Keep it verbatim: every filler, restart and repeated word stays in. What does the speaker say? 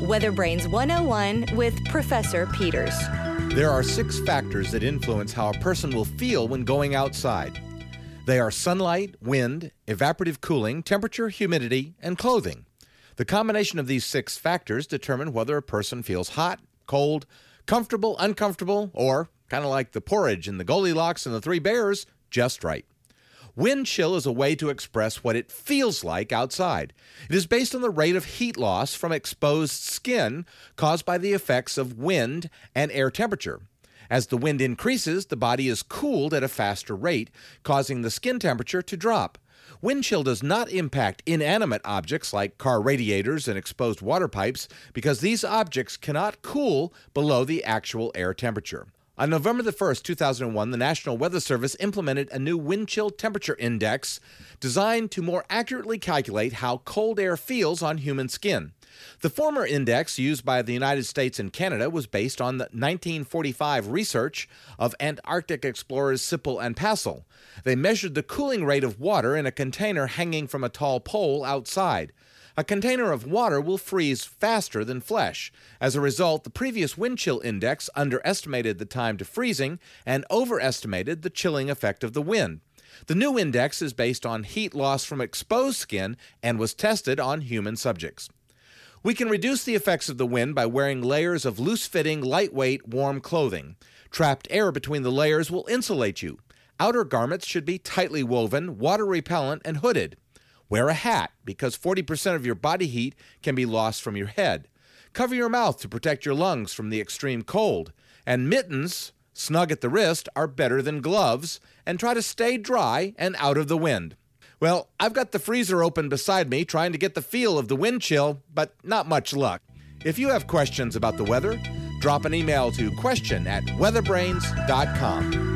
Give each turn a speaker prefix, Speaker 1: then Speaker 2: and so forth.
Speaker 1: Weather Brains one oh one with Professor Peters.
Speaker 2: There are six factors that influence how a person will feel when going outside. They are sunlight, wind, evaporative cooling, temperature, humidity, and clothing. The combination of these six factors determine whether a person feels hot, cold, comfortable, uncomfortable, or, kind of like the porridge in the Goldilocks and the Three Bears, just right. Wind chill is a way to express what it feels like outside. It is based on the rate of heat loss from exposed skin caused by the effects of wind and air temperature. As the wind increases, the body is cooled at a faster rate, causing the skin temperature to drop. Wind chill does not impact inanimate objects like car radiators and exposed water pipes because these objects cannot cool below the actual air temperature. On November the first, two thousand one, the National Weather Service implemented a new wind chill temperature index designed to more accurately calculate how cold air feels on human skin. The former index used by the United States and Canada was based on the nineteen forty-five research of Antarctic explorers Sippel and Passel. They measured the cooling rate of water in a container hanging from a tall pole outside. A container of water will freeze faster than flesh. As a result, the previous wind chill index underestimated the time to freezing and overestimated the chilling effect of the wind. The new index is based on heat loss from exposed skin and was tested on human subjects. We can reduce the effects of the wind by wearing layers of loose-fitting, lightweight, warm clothing. Trapped air between the layers will insulate you. Outer garments should be tightly woven, water-repellent, and hooded. Wear a hat because forty percent of your body heat can be lost from your head. Cover your mouth to protect your lungs from the extreme cold. And mittens, snug at the wrist, are better than gloves, and try to stay dry and out of the wind. Well, I've got the freezer open beside me trying to get the feel of the wind chill, but not much luck. If you have questions about the weather, drop an email to question at weatherbrains dot com.